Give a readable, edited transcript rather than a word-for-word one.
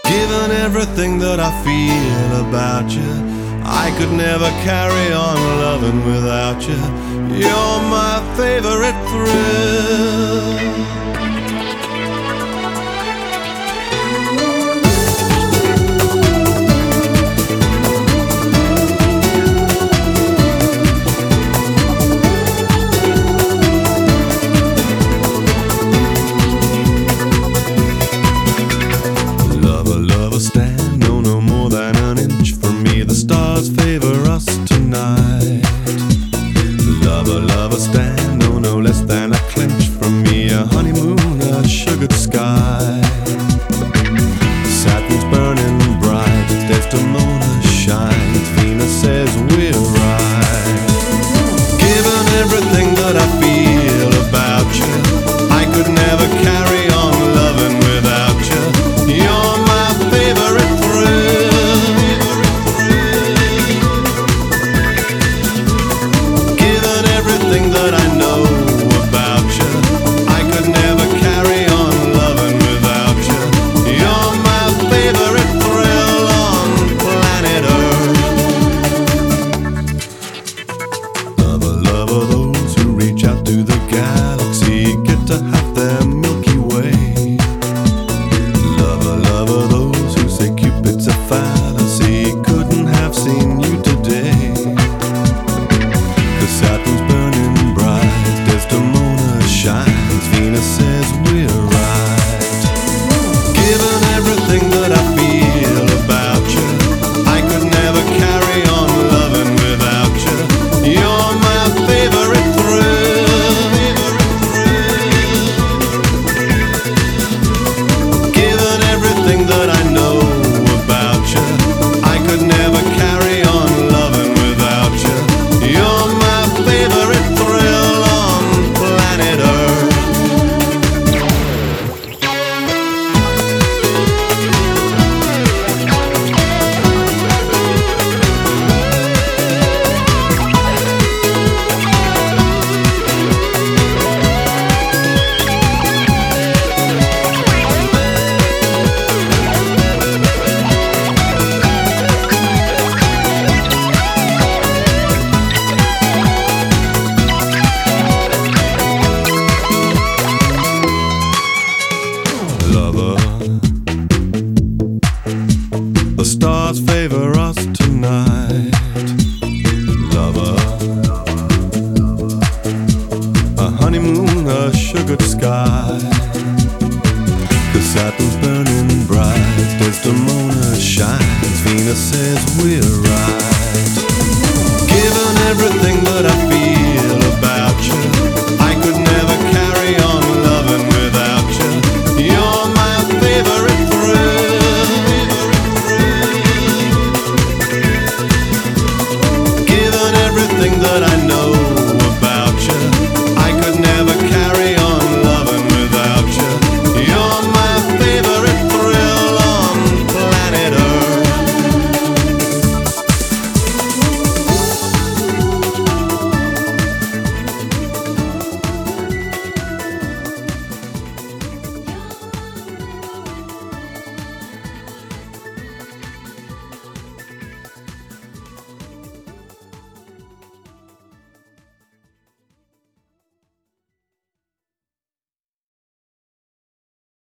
Given everything that I feel about you, I could never carry on loving without you. You're my favorite thrill. Stand no more than an inch from me. The stars favor us tonight. Lover, stand no less than a clinch from me. A honeymoon, a sugared sky. Saturn's burning bright, Desdemona shines. Venus says we're right. Given everything that I feel about you, I could never carry on loving without you. You're my favorite thrill. Given everything that I know about you, I could never carry on loving without you. You're my favorite thrill on planet Earth. Lover, those who reach out to the galaxy get to have their Milky Way. Lover, those who say Cupid's a fallacy couldn't have seen you today. 'Cause Saturn's burning bright, Desdemona shines, Venus says we're right. Given everything that I feel about you, I could never carry on loving without you. You're my favorite thrill. Given everything that I know about you, I could never carry on loving without you. You're my favorite thrill on planet Earth. Lover, the stars favor us tonight. Lover, a honeymoon, a sugared sky. 'Cause Saturn's burning bright, Desdemona shines, Venus says we're